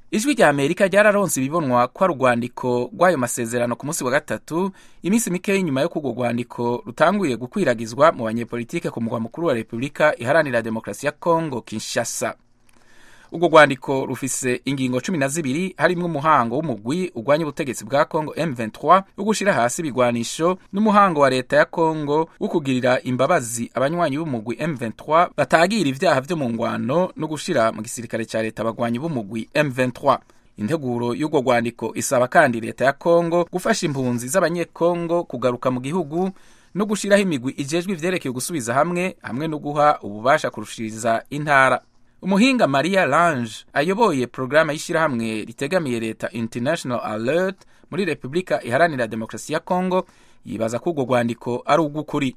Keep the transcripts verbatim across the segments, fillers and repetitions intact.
Ijwi rya Amerika ryararonse ibibonwa ko ari urwandiko rw'ayo masezerano ku munsi wa gatatu, iminsi mikeyi nyuma yo kugwo rwandiko rutanguye gukwiragizwa mu banyepolitike ku mugwa mukuru wa Repubulika Iharanira Demokarasi ya Kongo, Kinshasa. Urwo rwandiko rufise ingingo cumi na zibiri harimwo umuhango w'umugwi urwanya ubutegetsi bwa Kongo M vingt-trois wo gushira hasi ibigwanisho n'umuhango wa leta ya Kongo wo kugirira imbabazi abanywanyi b'umugwi M vingt-trois batagira ivyaha vyo mu ngwano no gushira mu gisirikare ca leta abagwanyi b'umugwi M vingt-trois. Integuro y'urwo rwandiko isaba kandi leta ya Kongo gufasha impunzi z'abanyekongo kugaruka mu gihugu no gushiraho imigwi ijejwe ivyerekeye gusubiza hamwe hamwe no guha ububasha kurushiriza intara. Umuhinga Maria Lange ayoboye programa y'ishirahamwe ritegamiye leta International Alert muri Repubulika Iharanira Demokarasi ya Kongo yibaza ko urwo rwandiko ari urw'ukuri.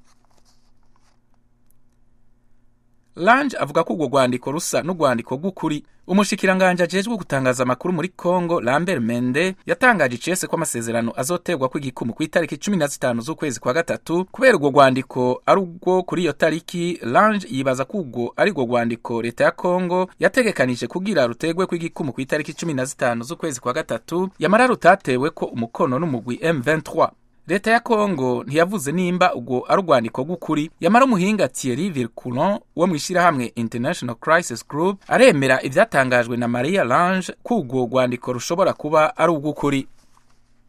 Lange avuga ko urwo rwandiko rusa n'urwandiko rw'ukuri. Umushikiranganje ajejwe gutangaza amakuru muri Kongo Lambert Mende yatangaje icese ko amasezerano azoterwa ku igikumu ku itariki cumi na zitanu z'ukwezi kwa gatatu kubera urwo rwandiko ari urwo kuri iyo tariki. Lange yibaza ko urwo ari urwo rwandiko leta ya Kongo yategekanije kugira rutegwe ku igikumu ku itariki cumi na zitanu z'ukwezi kwa gatatu, yamara rutatewe ko umukono n'umugwi M vingt-trois. Leta ya Kongo ntiyavuze nimba ubwo ari urwandiko rw'ukuri, yamara umuhinga Thierry Vircoulon wo mwishirahamwe International Crisis Group aremera ivyatangajwe na Maria Lange ko urwo rwandiko rushobora kuba ari urw'ukuri.